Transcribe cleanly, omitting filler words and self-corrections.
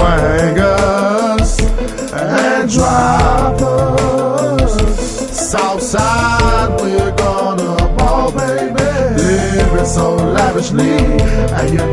swang us and drop us. Southside, we're gonna ball, baby. Living so lavishly, and you